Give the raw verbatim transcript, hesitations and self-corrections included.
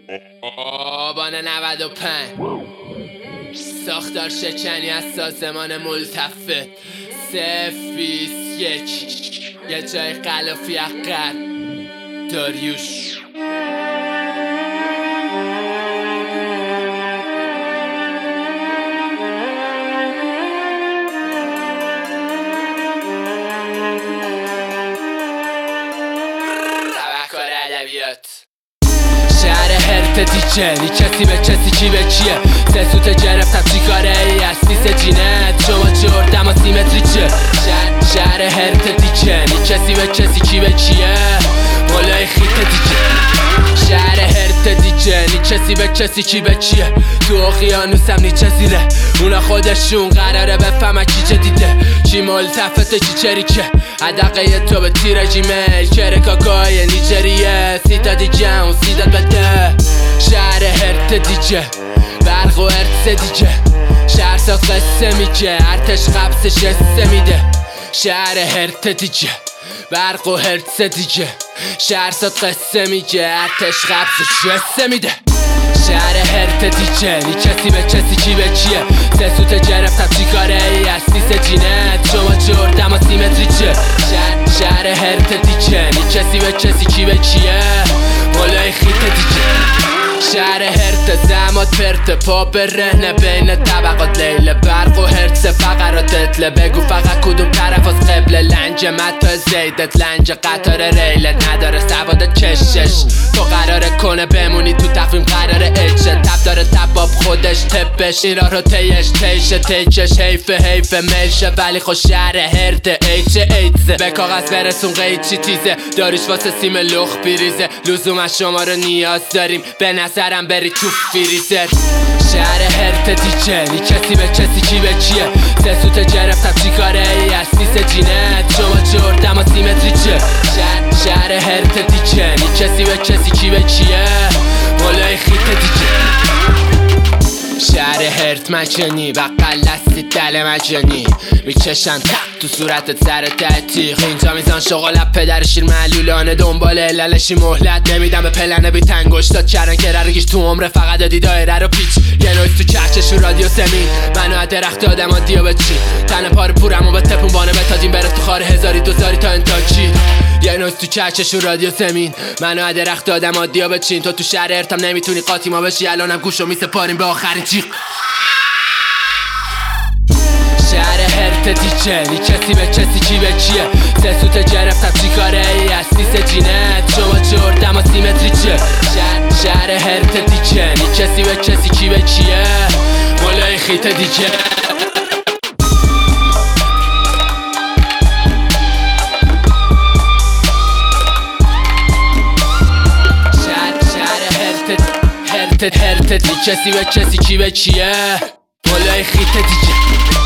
آبان نود و پنج ساختار شکنی از سازمان ملتفه صفر بیست یک یه جای غلافی اقر داریوش. شهر هرت دیجه نی کسی به کسی کی به کیه سه سوت گرفتم چی کاره ای از سیس جینت شما جردم و سیمتری چه شهر, شهر هرت دیجه نی کسی به کسی کی به کیه مولای خیت دیجه شهر هرت دیجه نی کسی به کسی کی به کیه تو اقیانوسم نی چزیره اونا خودشون قراره بفهمن کی چه دیده چی ملتفته چی چریکه عدقه تو به تیر جیمیل کره کاکای نیجریه سیتا دیجه اون سیدات بده شهر هرت دیجه برق و ارتس دیجه شهر ساز قصه میگه ارتش قبسش قصه میده شهر هرت دیجه برق و هرتس دیجه شهر ساز قصه میگه ارتش قبسش قصه میده شهر هرت دیجه نی کسی به کسی کی به کیه سه سوت گرفتم چی کاره ای از سیس جینت شما جردم و سیمتری چه شهر, شهر هرت دیجه نی کسی به کسی کی به کیه مولای خیت دیجه شهر هرت زمات پرت پا به رهنه بین طبقات لیله برق و هرتس فقرات اطله بگو فقط کدوم طرف از قبله لنج متا زیدت لنج قطار ریلت نداره سواد کشش تو قراره کنه بمونی تو تقویم قراره اجه تب داره تباب خودش تپش اینا رو تیش تیشه تیکش حیف حیف میشه ولی خوش شهر هرت ایچ ایتزه به کاغذ برسون قیچی تیزه داریش واسه سیم لخ بیریزه لزوم شما رو نیاز داریم به نظرم بری تو فریزر شهر هرت دیجه نی کسی به کسی کی به کیه سه سوت گرفتم چی کاره ای از سیس جینت شما جردم و سیمتری چه شهر, شهر هرت دیجه نی کسی به کسی کی به کیه مولای خیت دیجه شهر هرت مجانی بقل دستی دل مجانی میکشن تق تو صورتت سر تحتیق اینجا میزان شغلت پدر شیر معلولانه دنبال علالشی مهلت نمیدم به پلنه بی تنگشتات کردن که ررگیش تو عمره فقط دادی دایره رو پیچ یه نویز تو چرچش و رادیو سمین منو از درخت آدم ها دیو به چی تن پار پورم و به تپون بانه بتادیم بره تو خار هزاری دوزاری تا انتاکی یه نویز تو چرچش و رادیو سمین منو از درخت آدم ها دیو به چین تو تو شهر هرتم نمیتونی قاطی ما بشی الانم گوشو میسپاریم به آخرین جیغ شهر هرت دیجه نی کسی به کسی کی به کیه سه سوت گرفتم چی کاره ای از سیس جینت شما جردم و سیمتری چه شهر, شهر هرت دیجه نی کسی به کسی کی به کیه مولای خیت دیجه هرت هرت دی کسی به کسی کی به کیه مولای خیت دیجه